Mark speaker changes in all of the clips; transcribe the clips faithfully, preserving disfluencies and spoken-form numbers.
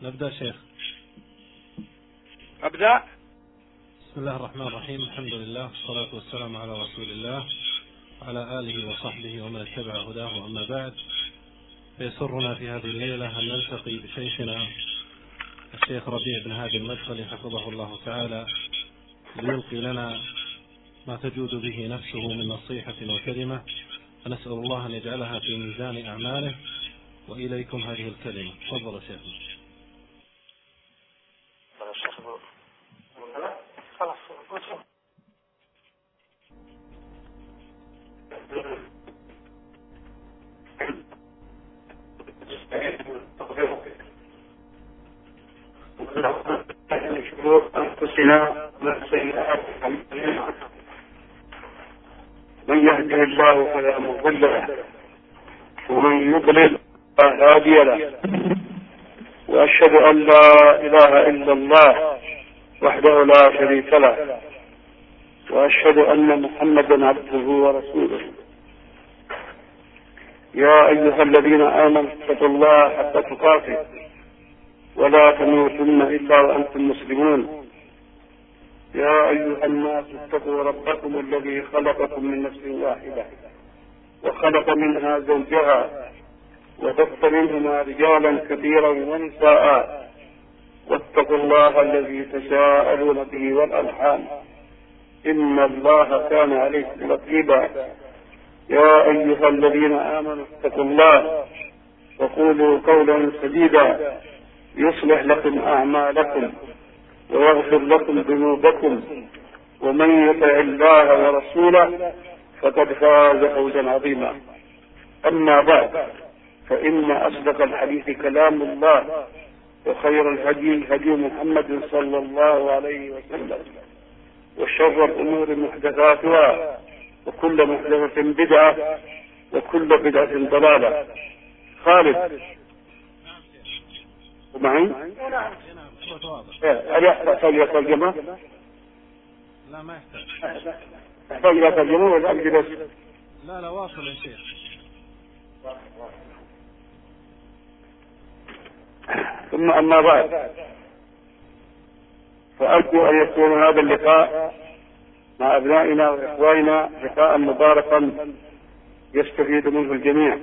Speaker 1: نبدأ شيخ.
Speaker 2: أبدأ.
Speaker 1: بسم الله الرحمن الرحيم، الحمد لله والصلاة والسلام على رسول الله وعلى آله وصحبه ومن اتبع هداه، أما بعد، فيسرنا في هذه الليلة أن نلتقي بشيخنا الشيخ ربيع بن هادي المدخلي حفظه الله تعالى ليلقي لنا ما تجود به نفسه من نصيحة وكلمة، فنسأل الله أن يجعلها في ميزان أعماله. وإليكم هذه الكلمة، تفضل شيخنا.
Speaker 3: شرور أنفسنا من سيئات أعمالنا، من يهده الله فلا مضل له ومن يضلل فلا هادي له، وأشهد أن لا إله إلا الله وحده لا شريك له، وأشهد أن محمدا عبده ورسوله. يا أيها الذين آمنوا اتقوا الله حق تقاته ولا تموتن إلا وأنتم مسلمون. يا أيها الناس اتقوا ربكم الذي خلقكم من نفس واحدة وخلق منها زوجها وبث منهما رجالا كثيرا ونساء، واتقوا الله الذي تساءلون به والأرحام إن الله كان عليكم رقيبا. يا أيها الذين آمنوا اتقوا الله وقولوا قولا سديدا يصلح لكم أعمالكم ويغفر لكم ذنوبكم، ومن يطع الله ورسوله فقد فاز فوزا عظيما. أما بعد، فإن أصدق الحديث كلام الله، وخير الهدي هدي محمد صلى الله عليه وسلم، وشر الأمور محدثاتها، وكل محدثة بدعة، وكل بدعة ضلالة. خالد ومعي؟ هل يحتاج إلى ترجمة؟
Speaker 1: لا ما يحتاج.
Speaker 3: يحتاج إلى ترجمة ولا أجلس؟
Speaker 1: لا لا واصل يا شيخ.
Speaker 3: ثم أما بعد، فأرجو أن يكون هذا اللقاء مع أبنائنا وإخواننا لقاء مباركا يستفيد منه الجميع.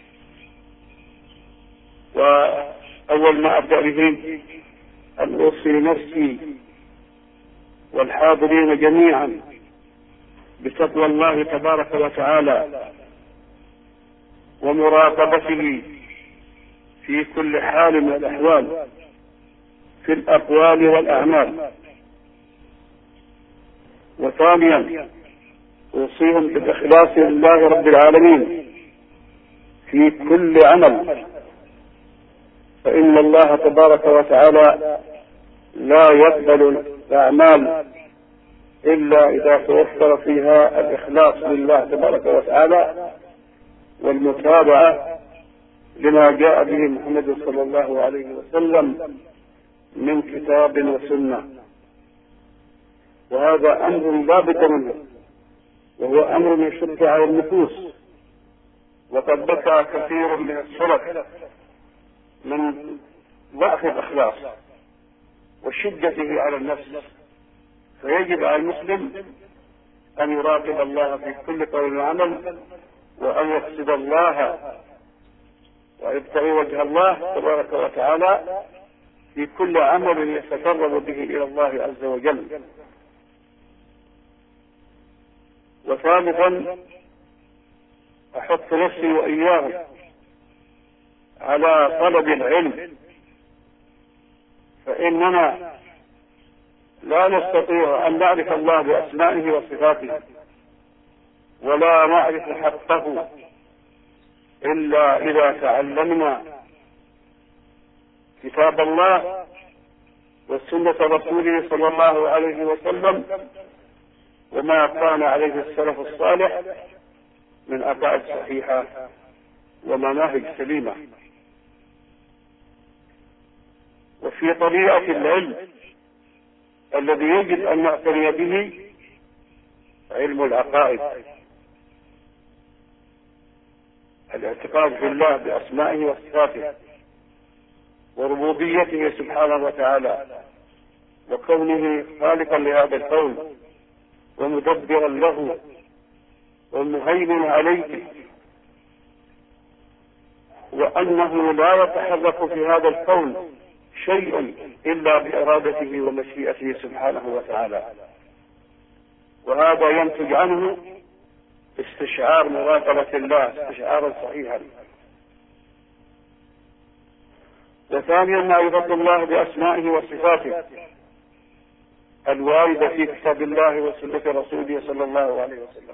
Speaker 3: وأول ما أبدأ به أن أوصي نفسي والحاضرين جميعا بتقوى الله تبارك وتعالى ومراقبته في كل حال من الأحوال، في الأقوال والأعمال. وثانيا أوصيهم بالإخلاص لله رب العالمين في كل عمل، فإن الله تبارك وتعالى لا يقبل الأعمال إلا إذا توفر فيها الإخلاص لله تبارك وتعالى والمتابعة لما جاء به محمد صلى الله عليه وسلم من كتاب وسنة. وهذا أمر لا بد منه، وهو أمر يشق على النفوس، وقد بكى كثير من السلف من ضعف الإخلاص وشدته على النفس. فيجب على المسلم أن يراقب الله في كل قول وعمل، وأن يقصد الله ويبتغي وجه الله تبارك وتعالى في كل عمل يتقرب به إلى الله عز وجل. وثالثا أحث نفسي وإياهم على طلب العلم، فإننا لا نستطيع أن نعرف الله بأسمائه وصفاته ولا نعرف حقه إلا إذا تعلمنا كتاب الله وسنة رسوله صلى الله عليه وسلم وما كان عليه السلف الصالح من عقائد صحيحة ومناهج سليمة. وفي طبيعة العلم الذي يجب أن نعتني به علم العقائد، الاعتقاد بالله بأسمائه وصفاته، وربوبيته سبحانه وتعالى، وكونه خالقا لهذا الكون ومدبرا له والمهيمن عليه، وأنه لا يتحرك في هذا الكون شيء إلا بإرادته ومشيئته سبحانه وتعالى. وهذا ينتج عنه استشعار مراقبة الله استشعارا صحيحا. وثانيا معرفة الله بأسمائه وصفاته الواردة في كتاب الله وسنة رسوله صلى الله عليه وسلم،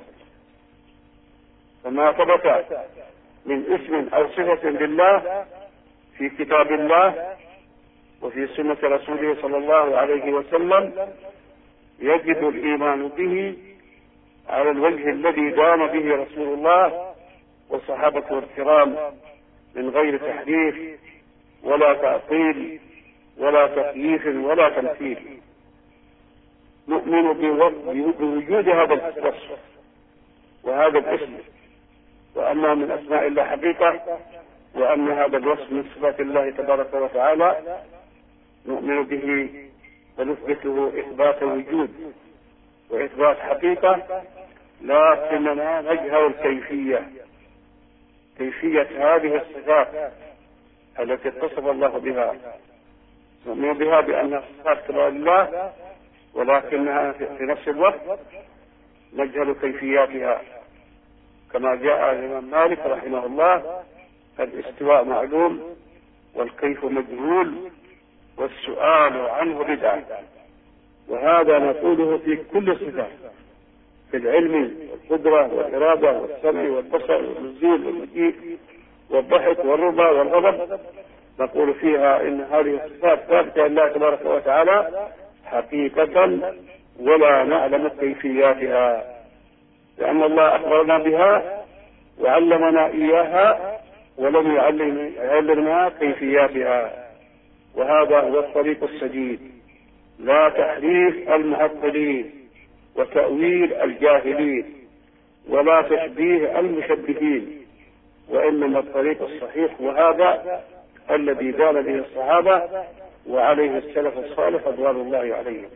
Speaker 3: فما ثبت من اسم أو صفة لله في كتاب الله وفي سنة رسوله صلى الله عليه وسلم يجب الإيمان به على الوجه الذي دام به رسول الله وصحابته الكرام من غير تحريف ولا تعطيل ولا تكييف ولا تمثيل. نؤمن بوجود هذا الوصف وهذا الاسم، وأنه من أسماء الله حقيقة، وأن هذا الوصف من صفات الله تبارك وتعالى نؤمن به ونثبته إثبات وجود وإثبات حقيقة، لكننا نجهل الكيفية كيفية هذه الصفات التي اتصف الله بها. نؤمن بها بأنها صفات كمال الله، ولكنها في نفس الوقت نجهل كيفياتها، كما جاء الإمام مالك رحمه الله: الاستواء معلوم والكيف مجهول والسؤال عنه بدعة. وهذا نقوله في كل صفة، في العلم والقدرة والإرادة والسمع والبصر والنزول والمجيء والضحك والرضا والغضب، نقول فيها إن هذه الصفات ثابتة لله تبارك وتعالى حقيقة ولا نعلم كيفياتها، لأن الله أخبرنا بها وعلمنا إياها ولم يعلمنا كيفياتها. وهذا هو الطريق السديد، لا تحريف المعطلين وتأويل الجاهلين ولا تشبيه المشبهين، وإنما الطريق الصحيح وهذا الذي دان به الصحابة وعليه السلف الصالح رضوان الله عليهم.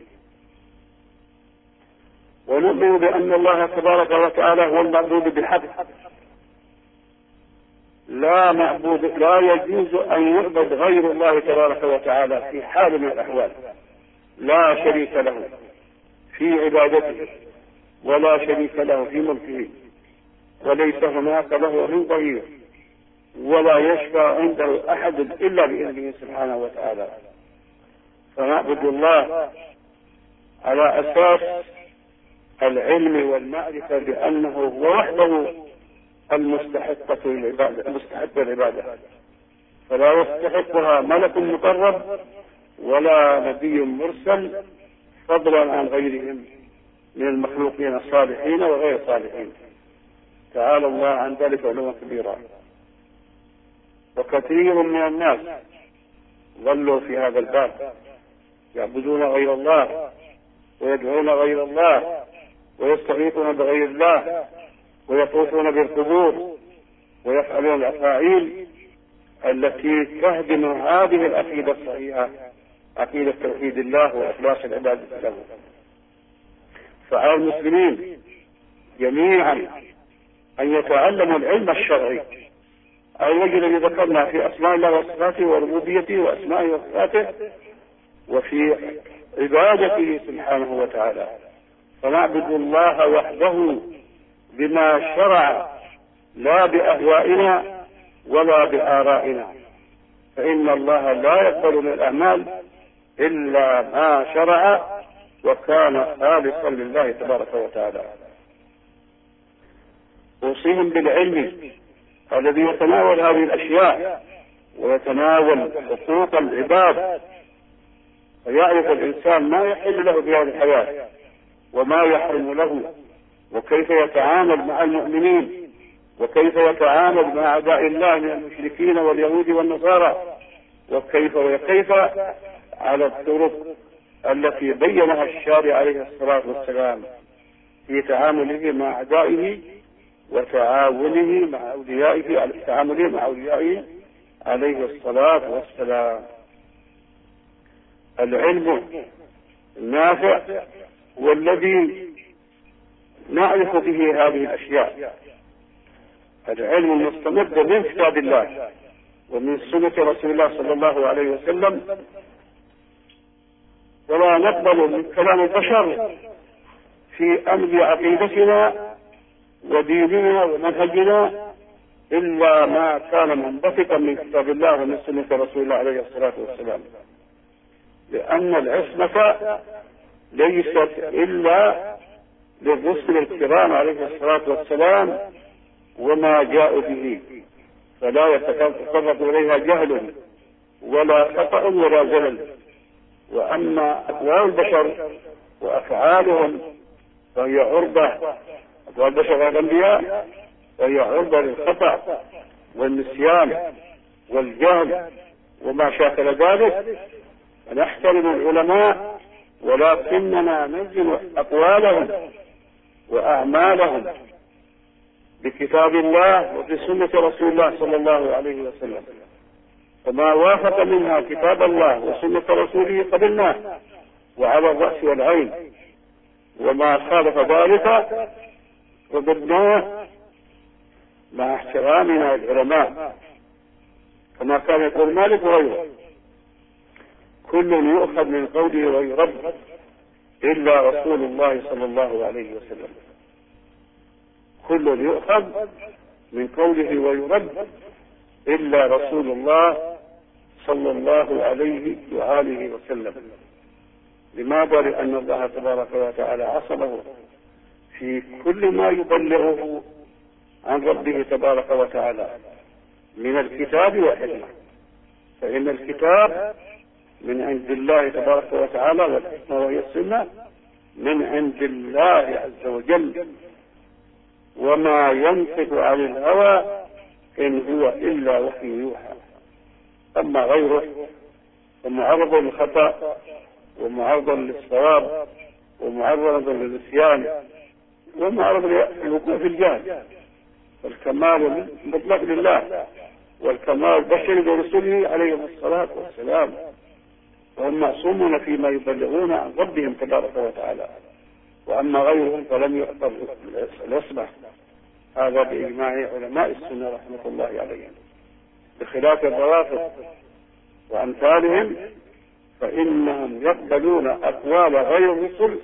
Speaker 3: ونؤمن بأن الله تبارك وتعالى هو المعبود بحق، لا معبود لا يجوز أن يعبد غير الله تبارك وتعالى في حال من الأحوال، لا شريك له في عبادته ولا شريك له في ملكه، وليس هناك له من ظهير، ولا يشفع عنده أحد إلا بإذنه سبحانه وتعالى. فنعبد الله على أساس العلم والمعرفة بأنه هو وحده المستحقة للعبادة المستحق للعبادة، فلا يستحقها ملك مقرب ولا نبي مرسل، فضلا عن غيرهم من المخلوقين الصالحين وغير الصالحين. تعالى الله عن ذلك علوا كبيرا. وكثير من الناس ضلوا في هذا الباب، يعبدون غير الله ويدعون غير الله ويستغيثون بغير الله ويطوفون بالقبور ويفعلون الأفاعيل التي تهدم هذه العقيدة الصحيحة، عقيدة توحيد الله وإخلاص العبادة له. فعلى المسلمين جميعا أن يتعلموا العلم الشرعي على الوجه الذي ذكرنا في أسماء الله وصفاته وربوبيته وأسمائه وصفاته وفي عبادته سبحانه وتعالى، فنعبد الله وحده بما شرع لا بأهوائنا ولا بآرائنا، فإن الله لا يقبل من الأعمال إلا ما شرع وكان خالصا لله تبارك وتعالى. أوصيهم بالعلم الذي يتناول هذه الأشياء ويتناول حقوق العباد، فيعرف الإنسان ما يحل له في هذه الحياة وما يحرم له، وكيف يتعامل مع المؤمنين وكيف يتعامل مع أعداء الله من المشركين واليهود والنصارى، وكيف وكيف على الطرق التي بينها الشارع عليه الصلاة والسلام في تعامله مع أعدائه وتعاونه مع أوليائه تعامله مع أوليائه عليه الصلاة والسلام. العلم النافع هو الذي نعرف به هذه الأشياء، العلم المستمد من كتاب الله ومن سنة رسول الله صلى الله عليه وسلم، ولا نقبل من كلام البشر في أمر عقيدتنا وديننا ومنهجنا إلا ما كان منبثقا من كتاب الله ومن سنة رسول الله عليه الصلاة والسلام، لأن العصمة ليست إلا للرسل الكرام عليه الصلاة والسلام وما جاءوا به، فلا يتطرق إليها جهل ولا خطأ ولا زلل. وأما أقوال البشر وأفعالهم فهي عرضة، أقوال البشر والأنبياء فهي عرضة للخطأ والنسيان والجهل وما شاكل ذلك. فنحترم العلماء ولكننا نلزم أقوالهم وأعمالهم بكتاب الله وبسنة رسول الله صلى الله عليه وسلم، فما وافق منها كتاب الله وسنة رسوله قبلناه وعلى الرأس والعين، وما خالف ذلك رددناه مع احترامنا العلماء، كما كان يقول مالك وغيره: كل يؤخذ من قوله ويرد إلا رسول الله صلى الله عليه وسلم. كل يؤخذ من قوله ويرد إلا رسول الله صلى الله عليه وآله وسلم. لماذا؟ لأن الله تبارك وتعالى عصمه في كل ما يبلغه عن ربه تبارك وتعالى من الكتاب والحكمة، فإن الكتاب من عند الله تبارك وتعالى والحكمة وهي السنة من عند الله عز وجل، وما ينطق عن الهوى إن هو إلا وحي يوحى. أما غيره فمعرض للخطأ ومعرض للصواب ومعرض للنسيان ومعرض للوقوع في الجهل. والكمال مطلق لله والكمال بشري برسوله عليه الصلاة والسلام، وهم معصومون فيما يبلغون عن ربهم تبارك وتعالى. وأما غيرهم فلم يعطر العصمة، هذا بإجماع علماء السنة رحمة الله عليهم، بخلاف الروافض وأمثالهم فإنهم يقبلون أقوال غير الرسل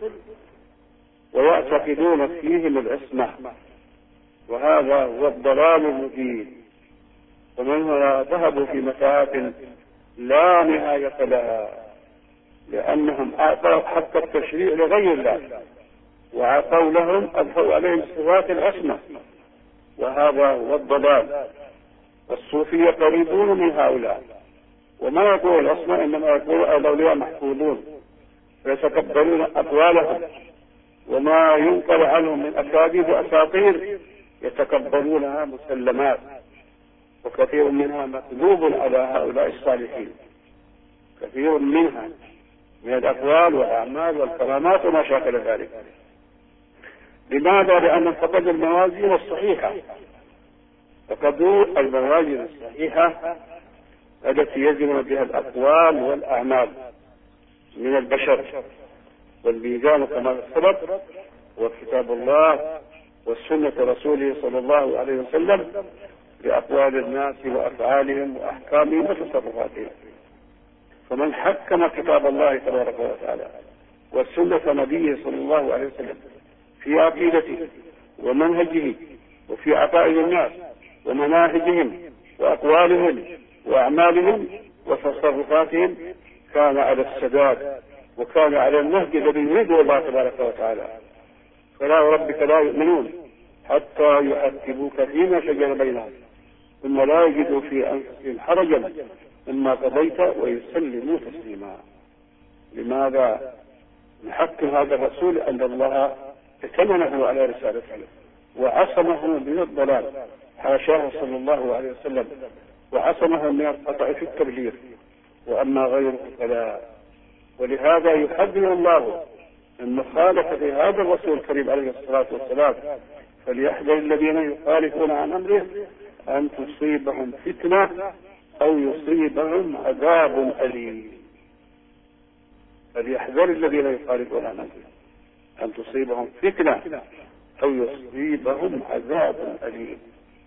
Speaker 3: ويعتقدون فيهم العصمة، وهذا هو الضلال المبين. ومن هنا ذهبوا في متاهات لا نهاية لها، لأنهم أعطوا حتى التشريع لغير الله وعطوا لهم ألفوا عليهم صفات العصمة، وهذا هو الضلال. والصوفية قريبون من هؤلاء، وما يقول العصمة إنما يقول الأولياء محفوظون، فيتكبرون أقوالهم وما ينقل عنهم من أكاذيب وأساطير يتكبرونها مسلمات، وكثير منها مكذوب على هؤلاء الصالحين، كثير منها من الأقوال والأعمال والكرامات وما شاكل ذلك. لماذا؟ لأن فقدوا الموازين الصحيحة، فقدوا الموازين الصحيحة التي يزن بها الأقوال والأعمال من البشر، والميزان كما سبق وكتاب الله والسنة رسوله صلى الله عليه وسلم بأقوال الناس وأفعالهم وأحكامهم وتصرفاتهم. فمن حكم كتاب الله تبارك وتعالى والسنة نبيه صلى الله عليه وسلم في عقيدته ومنهجه وفي عقائد الناس ومناهجهم وأقوالهم وأعمالهم وتصرفاتهم كان على السداد وكان على النهج الذي يريده الله تبارك وتعالى. فلا وربك لا يؤمنون حتى يحكموك فيما شجر بينهم ثم لا يجدوا في أنفسهم حرجا مما قضيت ويسلموا تسليما. لماذا نحكم هذا الرسول؟ أن الله ائتمنه على رسالته وعصمه من الضلال، حاشاه صلى الله عليه وسلم، وعصمه من الخطأ في التبليغ، وأما غيره فلا. ولهذا يحذر الله من مخالفة هذا الرسول الكريم عليه الصلاة والسلام، فليحذر الذين يخالفون عن أمره أن تصيبهم فتنة أو يصيبهم عذاب أليم. فليحذر الذين يخالفون عن أمره أن تصيبهم فتنة أو يصيبهم عذاب أليم.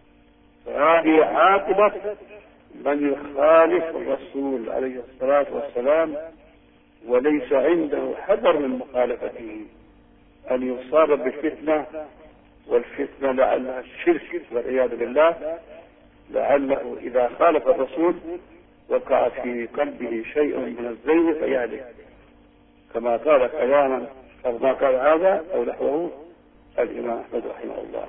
Speaker 3: فهذه عاقبة من يخالف الرسول عليه الصلاة والسلام وليس عنده حذر من مخالفته، أن يصاب بالفتنة، والفتنة لعلها الشرك والعياذ بالله، لعله إذا خالف الرسول وقع في قلبه شيء من الزيغ فيهلك، كما قال كلاما كما قال هذا أو نحوه الإمام أحمد رحمه الله.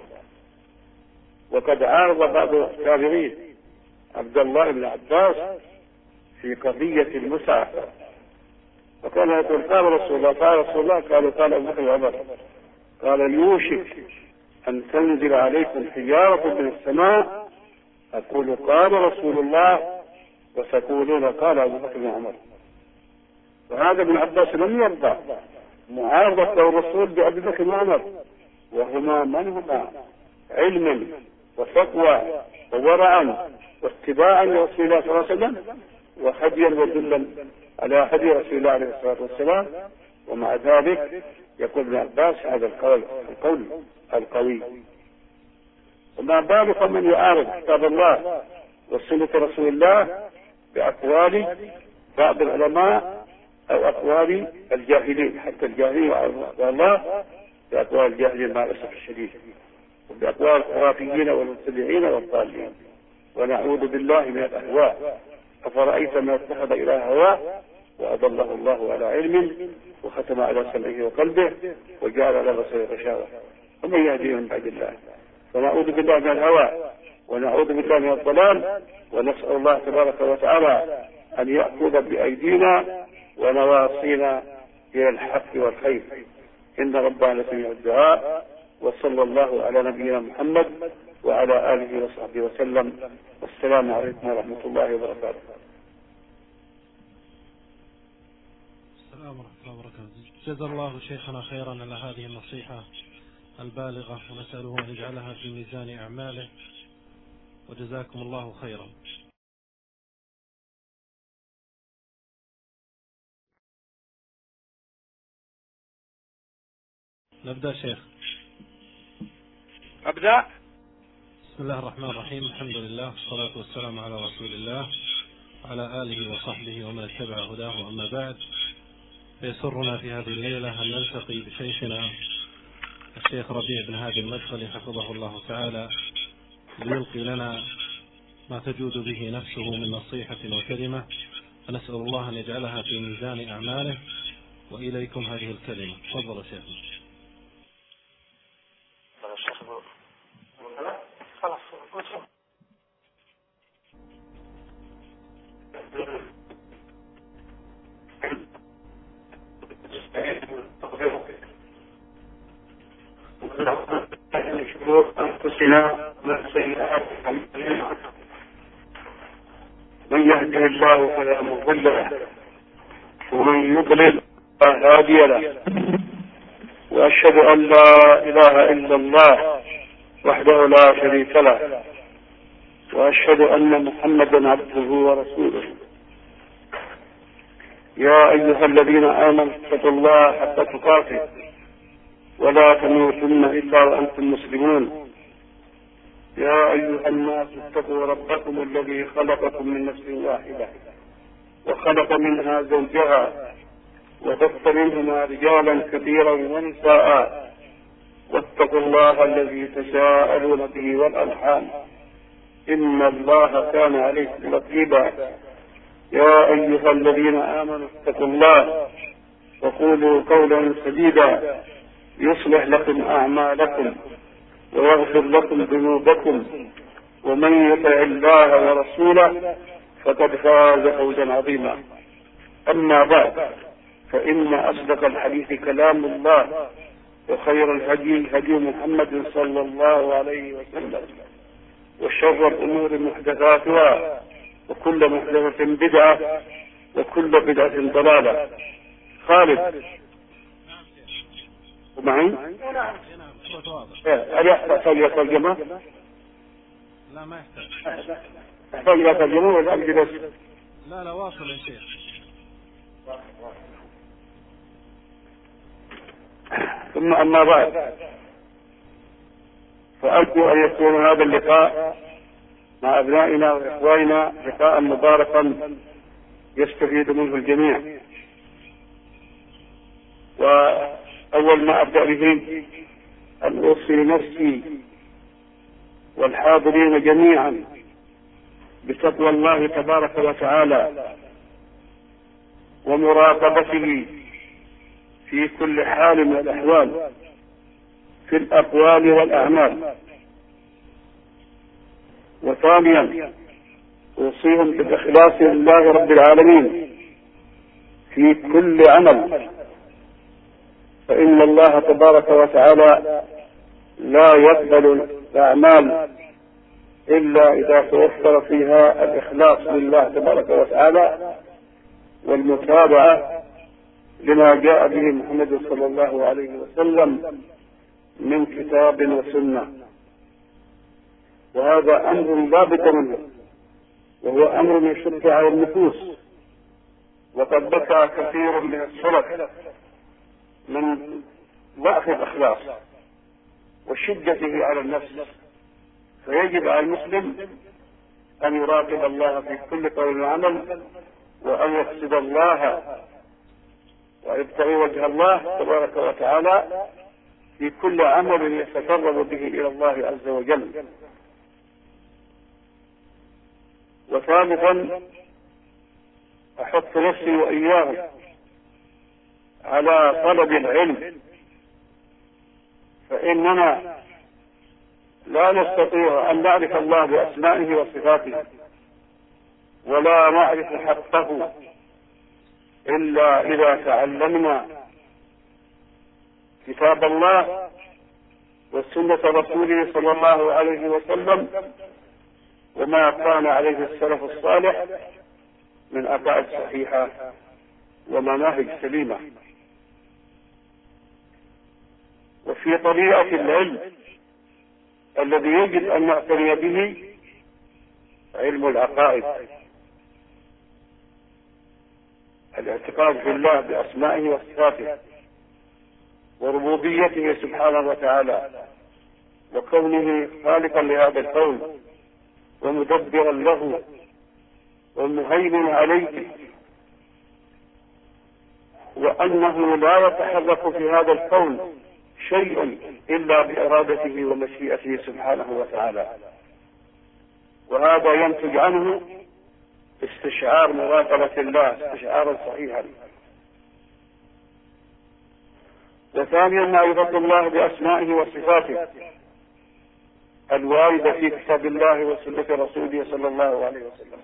Speaker 3: وقد عارض بعض التابعين عبد الله بن عباس في قضية المسعى، وكان يقول قال رسول الله قال رسول الله قالوا قال أبو بكر وعمر قال يوشك أن تنزل عليكم حجارة من السماء أقول قال رسول الله وتقولون قال أبو بكر وعمر. وهذا ابن عباس لم يرضى معارضة الرسول بأبي بكر وعمر، وهما من هما علما وتقوى وورعا واتباعا لرسول الله صلى الله عليه وسلم وهديا ودلا على هدي رسول الله عليه الصلاة والسلام. ومع ذلك يقول ابن عباس هذا القول القول القوي. وما بالك من يعارض كتاب الله وسنة رسول الله بأقوال بعض العلماء أو أقوال الجاهلين، حتى الجاهلين يعارضون الله بأقوال الجاهلين مع الأسف الشديد، وبأقوال الخرافيين والمبتدعين والضالين. ونعوذ بالله من الأهواء. أفرأيت ما اتخذ إله هواه وأضله الله على علم وختم على سمعه وقلبه وجعل على بصره غشاوة ومن يهديه من بعد الله. فنعوذ بالله من الهوى ونعوذ بالله من الضلال، ونسأل الله تبارك وتعالى أن يأخذ بأيدينا ونواصينا إلى الحق والخير. إن ربنا لسميع الدعاء. وصلى الله على نبينا محمد وعلى آله وصحبه وسلم. والسلام عليكم ورحمة الله وبركاته.
Speaker 1: السلام ورحمة الله وبركاته. جزا الله شيخنا خيرا على هذه النصيحة البالغة، ونسأله أن يجعلها في ميزان أعماله، وجزاكم الله خيرا. نبدأ شيخ.
Speaker 3: أبدأ.
Speaker 1: بسم الله الرحمن الرحيم. الحمد لله والصلاة والسلام على رسول الله وعلى آله وصحبه ومن اتبع هداه. أما بعد، فيسرنا في هذه الليلة أن نلتقي بشيخنا الشيخ ربيع بن هادي المدخلي حفظه الله تعالى ليلقي لنا ما تجود به نفسه من نصيحة وكلمة، فنسأل الله أن يجعلها في ميزان أعماله. وإليكم هذه الكلمة. تفضل شيخنا.
Speaker 3: شرور أنفسنا من سيئات أعمالنا، من يهده الله فلا مضل له ومن يضلل فلا هادي له. وأشهد أن لا إله إلا الله وحده لا شريك له، وأشهد أن محمدا عبده ورسوله. يا أيها الذين آمنوا اتقوا الله حق تقاته ولا تموتن إلا وأنتم مسلمون. يا أيها الناس اتقوا ربكم الذي خلقكم من نفس واحدة وخلق منها زوجها وبث منهما رجالا كثيرا ونساء، واتقوا الله الذي تساءلون به والأرحام إن الله كان عليكم رقيبا. يا أيها الذين آمنوا اتقوا الله وقولوا قولا سديدا يصلح لكم أعمالكم ويغفر لكم ذنوبكم، ومن يطع الله ورسوله فقد فاز فوزا عظيما. أما بعد، فإن أصدق الحديث كلام الله، وخير الهدي هدي محمد صلى الله عليه وسلم، وشر الأمور محدثاتها، وكل محدثة بدعة، وكل بدعة ضلالة. خالد ومعي؟
Speaker 1: نعم.
Speaker 3: هل يحتاج ترجمة؟
Speaker 1: لا ما يحتاج.
Speaker 3: تحتاج إلى ترجمة ولا أجلس؟
Speaker 1: لا لا واصل يا شيخ.
Speaker 3: ثم أما بعد، فأرجو أن يكون هذا اللقاء مع أبنائنا وإخواننا لقاء مباركا يستفيد منه الجميع. وأول ما أبدأ به أن أوصي نفسي والحاضرين جميعا بتقوى الله تبارك وتعالى ومراقبته في كل حال من الأحوال في الأقوال والأعمال. وثانيا أوصيهم بالإخلاص لله رب العالمين في كل عمل، فإن الله تبارك وتعالى لا يقبل الأعمال إلا إذا توفر فيها الإخلاص لله تبارك وتعالى والمتابعة لما جاء به محمد صلى الله عليه وسلم من كتاب وسنة. وهذا أمر لا بد منه، وهو أمر يشق على النفوس، وقد بكى كثير من السلف من ضعف الإخلاص وشدته على النفس. فيجب على المسلم أن يراقب الله في كل قول وعمل، وأن يقصد الله ويبتغي وجه الله تبارك وتعالى في كل عمل يتقرب به إلى الله عز وجل. وثالثا أحث نفسي وإياهم على طلب العلم، فإننا لا نستطيع أن نعرف الله بأسمائه وصفاته ولا نعرف حقه إلا إذا تعلمنا كتاب الله وسنة رسوله صلى الله عليه وسلم وما كان عليه السلف الصالح من عقائد صحيحة ومناهج سليمة. وفي طبيعة العلم الذي يجب أن نعتني به علم العقائد، الاعتقاد بالله بأسمائه وصفاته وربوبيته سبحانه وتعالى، وكونه خالقا لهذا الكون ومدبرا له ومهيمن عليه، وأنه لا يتحرك في هذا الكون شيء إلا بإرادته ومشيئته سبحانه وتعالى. وهذا ينتج عنه استشعار مراقبة الله استشعارا صحيحا. وثانيا معرفة الله بأسمائه وصفاته الواردة في كتاب الله وسنة رسوله صلى الله عليه وسلم.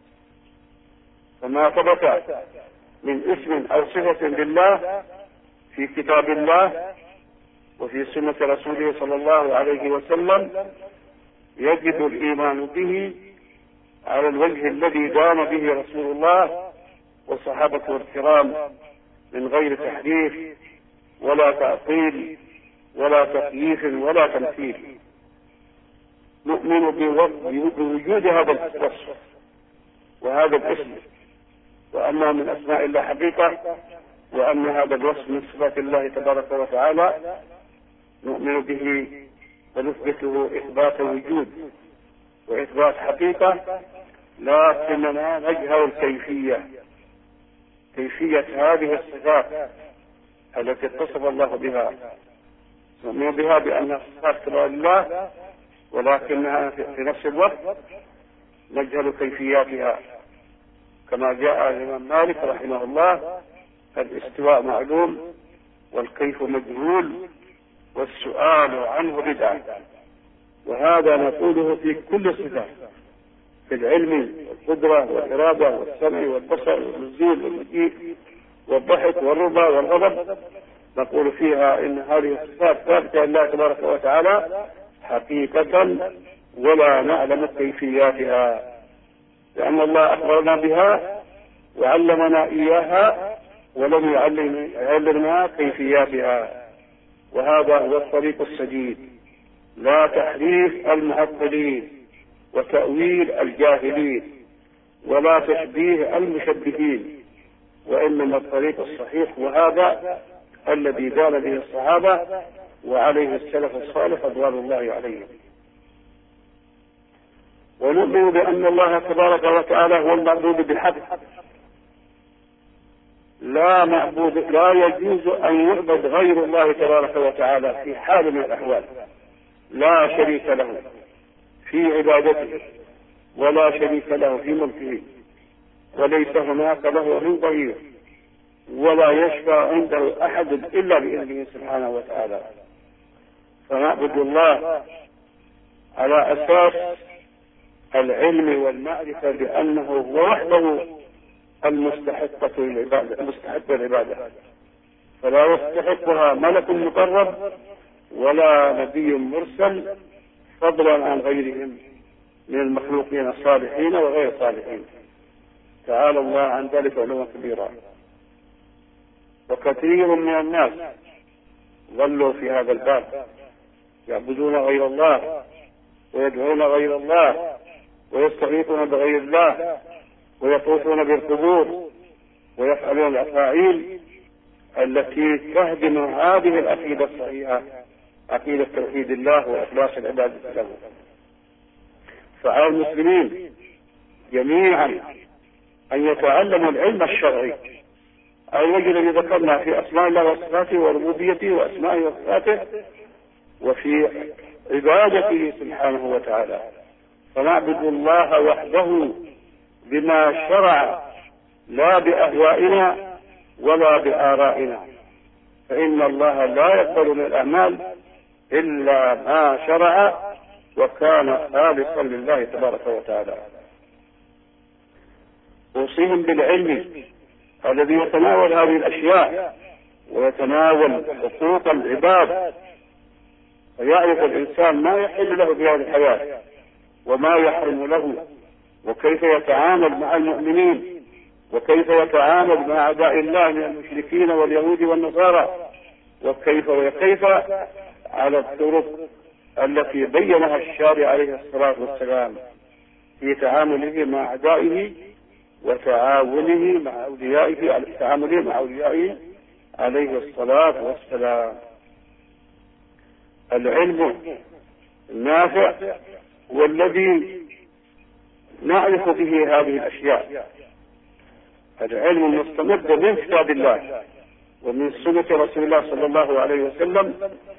Speaker 3: فما ثبت من اسم أو صفة لله في كتاب الله وفي سنة رسوله صلى الله عليه وسلم يجب الإيمان به على الوجه الذي دام به رسول الله وصحابته الكرام من غير تحريف ولا تعطيل ولا تكييف ولا تمثيل. نؤمن بوجود هذا الوصف وهذا الاسم، وأنه من أسماء الله حقيقة، وأن هذا الوصف من صفات الله تبارك وتعالى نؤمن به ونثبته إثبات وجود وإثبات حقيقة، لكننا نجهل الكيفية كيفية هذه الصفات التي اتصف الله بها. نؤمن بها بأنها صفات كمال الله، ولكنها في نفس الوقت نجهل كيفياتها، كما جاء الإمام مالك رحمه الله: الاستواء معلوم والكيف مجهول والسؤال عنه بدعة. وهذا نقوله في كل صفة، في العلم والقدرة والإرادة والسمع والبصر والنزول والمجيء والضحك والرضا والغضب، نقول فيها إن هذه الصفات ثابتة لله تبارك وتعالى حقيقة ولا نعلم كيفياتها، لأن الله أخبرنا بها وعلمنا إياها ولم يعلمنا كيفياتها. وهذا هو الطريق السديد، لا تحريف المعطلين وتأويل الجاهلين ولا تشبيه المشبهين، وإنما الطريق الصحيح وهذا الذي دان به الصحابة وعليه السلف الصالح رضوان الله عليهم. ونؤمن بأن الله تبارك وتعالى هو المعبود بحق، لا معبود، لا يجوز أن يعبد غير الله تبارك وتعالى في حال من الأحوال، لا شريك له في عبادته ولا شريك له في ملكه، وليس هناك له من ظهير، ولا يشفع عنده أحد إلا بإذنه سبحانه وتعالى. فنعبد الله على أساس العلم والمعرفة بأنه هو وحده المستحق للعبادة، المستحق للعبادة، فلا يستحقها ملك مقرب ولا نبي مرسل، فضلا عن غيرهم من المخلوقين الصالحين وغير الصالحين. تعالى الله عن ذلك علوا كبيرا. وكثير من الناس ضلوا في هذا الباب، يعبدون غير الله ويدعون غير الله ويستغيثون بغير الله ويطوفون بالقبور ويفعلون الأفاعيل التي تهدم هذه العقيدة الصحيحة، عقيدة توحيد الله وإخلاص العبادة له. فعلى المسلمين جميعا أن يتعلموا العلم الشرعي على الوجه الذي ذكرنا في أسماء الله وصفاته وربوبيته وأسمائه وصفاته وفي عبادته سبحانه وتعالى، فنعبد الله وحده بما شرع لا بأهوائنا ولا بآرائنا، فإن الله لا يقبل من الأعمال إلا ما شرع وكان خالصا لله تبارك وتعالى. أوصيهم بالعلم الذي يتناول هذه الأشياء ويتناول حقوق العباد، فيعرف الإنسان ما يحل له في هذه الحياة وما يحرم له، وكيف يتعامل مع المؤمنين، وكيف يتعامل مع أعداء الله من المشركين واليهود والنصارى، وكيف وكيف على الطرق التي بينها الشارع عليه الصلاة والسلام في تعامله مع أعدائه وتعاونه مع أوليائه، على تعامله مع أوليائه عليه الصلاة والسلام. العلم النافع والذي نعرف به هذه الأشياء، العلم المستمد من كتاب الله ومن سنة رسول الله صلى الله عليه وسلم،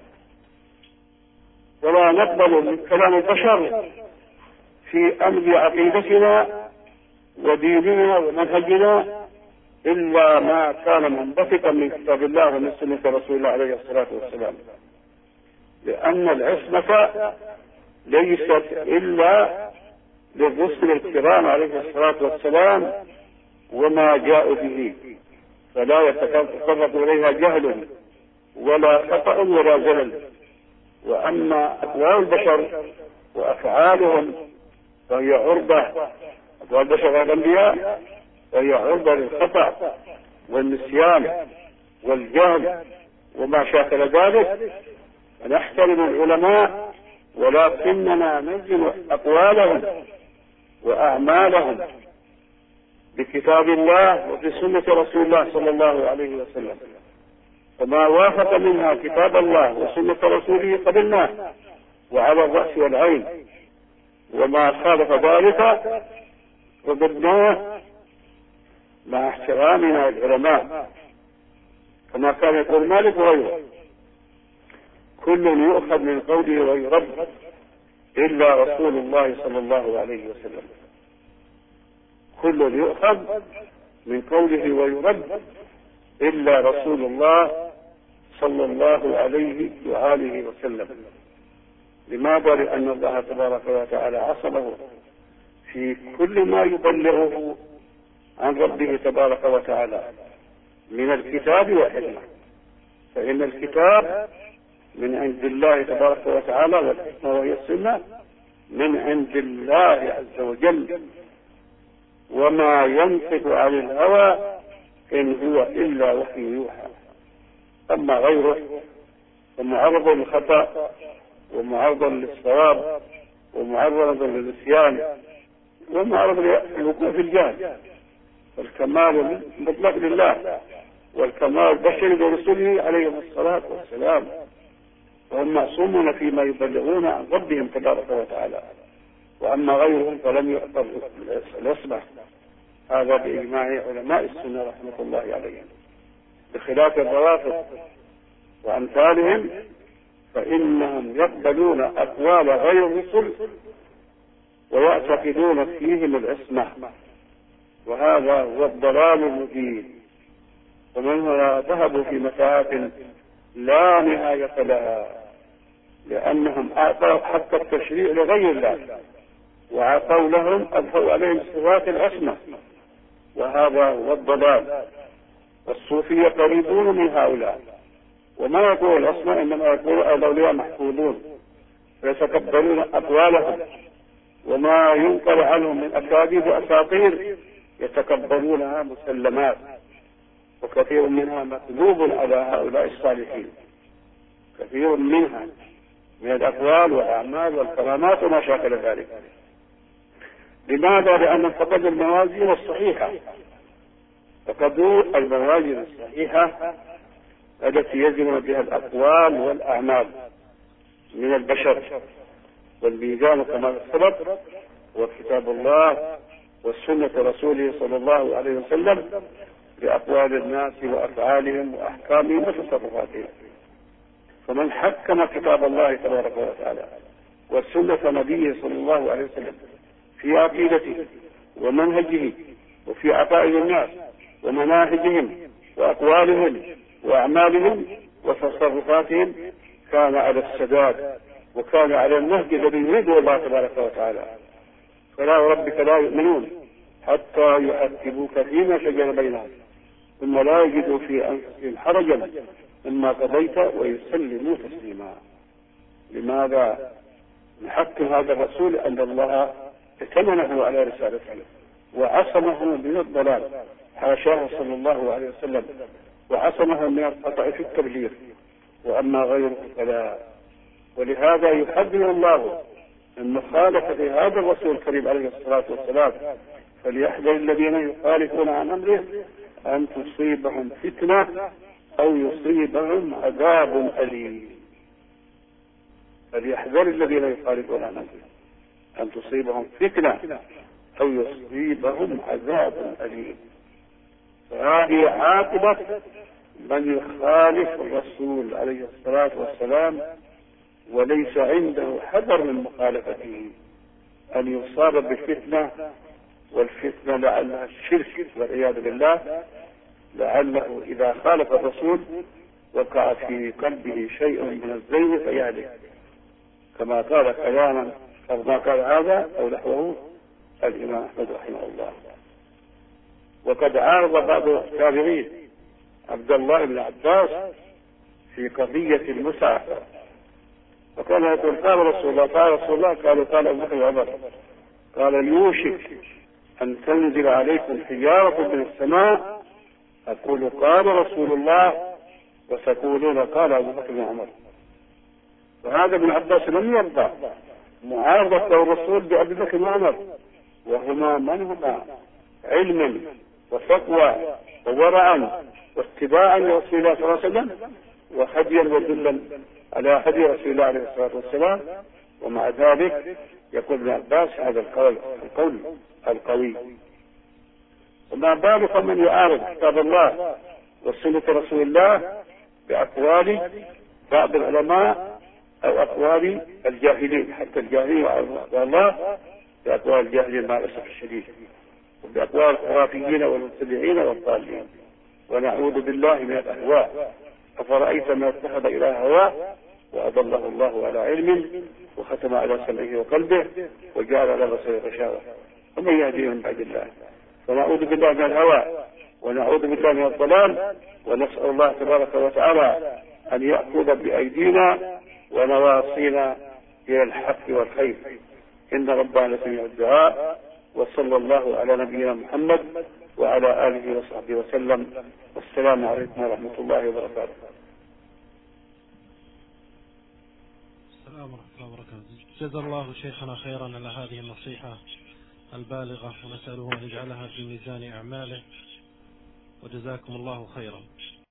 Speaker 3: ولا نقبل من كلام البشر في أمر عقيدتنا وديننا ومنهجنا إلا ما كان منبثقا من كتاب الله ومن سنة رسول الله عليه الصلاة والسلام، لأن العصمة ليست إلا للرسل الكرام عليه الصلاة والسلام وما جاءوا به، فلا يتطرق إليها جهل ولا خطأ ولا زلل. وأما أقوال البشر وأفعالهم فهي عرضة، أقوال البشر والأنبياء فهي عرضة للخطأ والنسيان والجهل وما شاكل ذلك. نحترم العلماء ولكننا نزن أقوالهم وأعمالهم بكتاب الله وبسنة رسول الله صلى الله عليه وسلم، فما وافق منها كتاب الله وسنة رسوله قبلناه وعلى الرأس والعين، وما خالف ذلك رددناه مع احترامنا العلماء، كما كان يقول مالك وغيره: كل يؤخذ من قوله ويرد إلا رسول الله صلى الله عليه وسلم. كل يؤخذ من قوله ويرد إلا رسول الله صلى الله عليه وآله وسلم. لماذا؟ لأن الله تبارك وتعالى عصمه في كل ما يبلغه عن ربه تبارك وتعالى من الكتاب والحكمة، فإن الكتاب من عند الله تبارك وتعالى والحكمة وهي السنة من عند الله عز وجل، وما ينطق عن الهوى إن هو إلا وحي يوحى. أما غيره فمعرض للخطأ ومعرض للصواب ومعرضا للنسيان ومعرض للوقوع في الجهل. فالكمال مطلق لله، والكمال بشري لرسله عليهم الصلاة والسلام، وهم معصومون فيما يبلغون عن ربهم تبارك وتعالى. وأما غيرهم فلم يعطى العصمة، هذا بإجماع علماء السنة رحمة الله عليهم، بخلاف الروافض وأمثالهم فإنهم يقبلون أقوال غير الرسل ويعتقدون فيهم العصمة، وهذا هو الضلال المبين. ومن هنا ذهبوا في متاهات لا نهاية لها، لأنهم أعطوا حق التشريع لغير الله وعطوا لهم أضفوا عليهم صفات العصمة، وهذا هو الضلال. والصوفية قريبون من هؤلاء، وما يقول العصمة إنما يقول الأولياء محفوظون، فيتكبرون أقوالهم، وما ينقل عنهم من أكاذيب وأساطير يتكبرونها مسلمات، وكثير منها مكذوب على هؤلاء الصالحين، كثير منها من الأقوال والأعمال والكرامات وما شاكل ذلك. لماذا؟ لأنهم فقدوا الموازين الصحيحة، فقدوا الموازين الصحيحة التي يزن بها الأقوال والأعمال من البشر، والميزان كما سبق وكتاب الله والسنة رسوله صلى الله عليه وسلم بأقوال الناس وأفعالهم وأحكامهم وتصرفاتهم. فمن حكم كتاب الله تبارك وتعالى والسنة نبيه صلى الله عليه وسلم في عقيدته ومنهجه وفي عقائد الناس ومناهجهم وأقوالهم وأعمالهم وتصرفاتهم كان على السداد، وكان على النهج الذي يريده الله تبارك وتعالى. فلا وربك لا يؤمنون حتى يحكموك فيما شجر بينهم ثم لا يجدوا في أنفسهم حرجا مما قضيت ويسلموا تسليما. لماذا نحكم هذا الرسول؟ أن الله ائتمنه على رسالته وعصمه من الضلال، حاشاه صلى الله عليه وسلم، وعصمه من الخطأ في التبليغ، وأما غيره فلا. ولهذا يحذر الله من مخالفة هذا الرسول الكريم عليه الصلاة والسلام، فليحذر الذين يخالفون عن أمره أن تصيبهم فتنة أو يصيبهم عذاب أليم. فليحذر الذين يخالفون عن أمره أن تصيبهم فتنة أو يصيبهم عذاب أليم. فهذه عاقبة من يخالف الرسول عليه الصلاة والسلام وليس عنده حذر من مخالفته، أن يصاب بالفتنة، والفتنة لعلها الشرك والعياذ بالله، لعله إذا خالف الرسول وقع في قلبه شيء من الزيغ فيهلك، كما قال كلاما أو ما قال هذا أو نحوه الإمام أحمد رحمه الله. وقد عارض بعض التابعين عبد الله بن عباس في قضية المسعى، فقال يقول قال رسول الله قال رسول الله قالوا قال أبو بكر وعمر قال يوشك أن تنزل عليكم حجارة من السماء أقول قال رسول الله وتقولون قال أبو بكر وعمر. وهذا ابن عباس لم يرضى معارضة الرسول بأبي بكر وعمر، وهما من هما علما وتقوى وورعا واتباعا لرسول الله صلى الله عليه وسلم وهديا ودلا على هدي رسول الله عليه الصلاة والسلام. ومع ذلك يقول ابن عباس هذا القول القول القوي. وما بالك من يعارض كتاب الله وسنة رسول الله بأقوال بعض العلماء أو أقوال الجاهلين، حتى الجاهلين والله بأقوال الجاهلين مع الأسف الشديد، وبأقوال الخرافيين والمبتدعين والضالين. ونعوذ بالله من الأهواء. أفرأيت ما اتخذ إلى هواه وأضله الله على علم وختم على سمعه وقلبه وجعل على بصره غشاوة ومن يهديه من بعد الله. فنعوذ بالله من الهوى ونعوذ بالله من الضلال، ونسأل الله تبارك وتعالى أن يأخذ بأيدينا ونواصينا إلى الحق والخير، إن ربنا لسميع الدعاء. وصلى الله على نبينا محمد وعلى آله وصحبه وسلم، والسلام عليكم ورحمة الله وبركاته.
Speaker 1: السلام ورحمة الله وبركاته. جزا الله شيخنا خيرا على هذه النصيحة البالغة، ونسأله أن يجعلها في ميزان أعماله، وجزاكم الله خيرا.